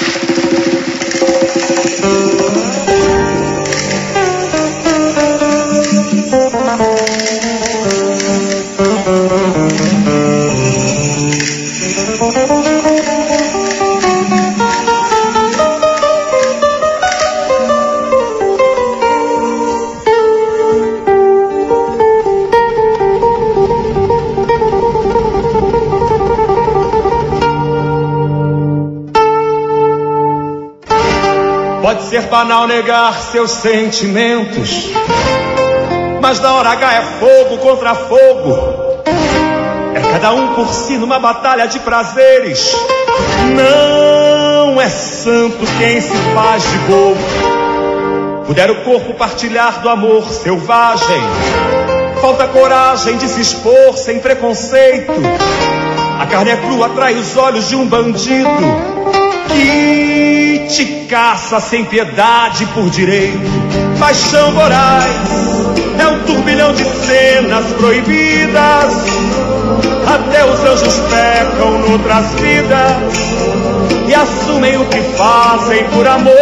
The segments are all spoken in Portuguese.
Pode ser banal negar seus sentimentos, mas na hora H é fogo contra fogo. É cada um por si numa batalha de prazeres. Não é santo quem se faz de bobo. Puder o corpo partilhar do amor selvagem, falta coragem de se expor sem preconceito. A carne é crua, atrai os olhos de um bandido que te caça sem piedade por direito. Paixão voraz é um turbilhão de cenas proibidas. Até os anjos pecam noutras vidas e assumem o que fazem por amor.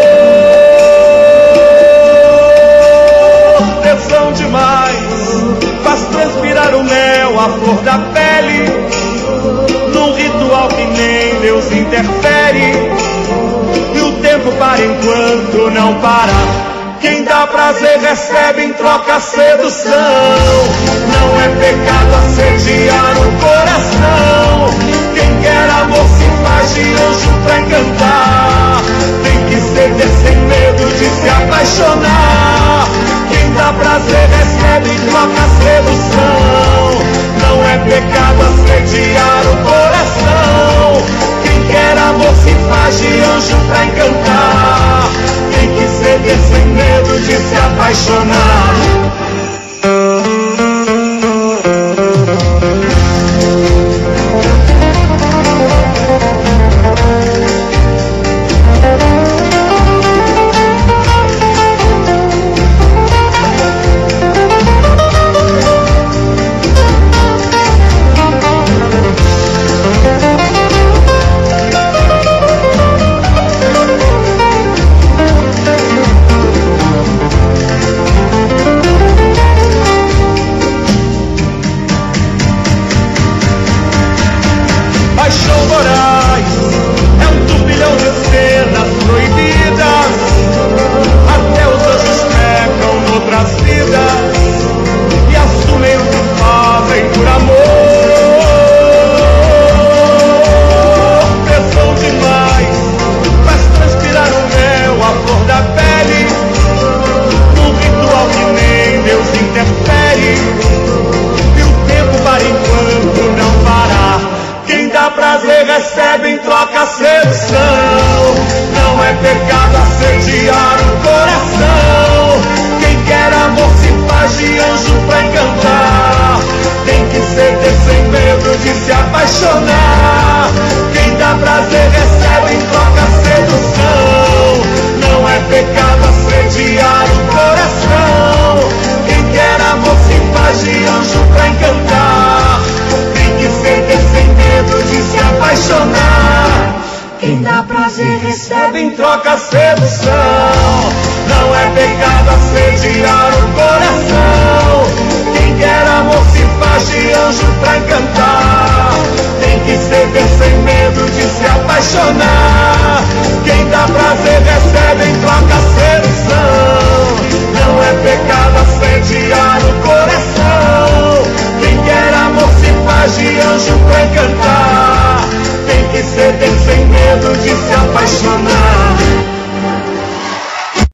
Tesão demais faz transpirar o mel, a flor da pele, num ritual que nem Deus interfere. E o tempo para enquanto não para. Quem dá prazer recebe em troca sedução. Não é pecado assediar o coração. Quem quer amor se faz de anjo pra encantar. Tem que ceder sem medo de se apaixonar. Quem dá prazer recebe em troca sedução. Não é pecado assediar o coração. Quem quer amor se faz de anjo pra encantar. Tem que ceder sem medo de se apaixonar. Recebe em troca sedução. Não é pecado assediar o coração. Quem quer amor se faz de anjo pra encantar. Tem que ceder sem medo de se apaixonar. Quem dá prazer recebe em troca sedução. Não é pecado assediar o coração. Quem quer amor se faz de anjo pra encantar. Tem que ceder sem medo de se apaixonar. Quem dá prazer recebe em troca sedução. Não é pecado assediar o coração. Quem quer amor se faz de anjo pra encantar. Tem que ceder sem medo de se apaixonar. Quem dá prazer recebe em troca sedução. Não é pecado assediar o coração. Quem quer amor se faz de anjo pra encantar. Tem que ceder sem medo de se apaixonar.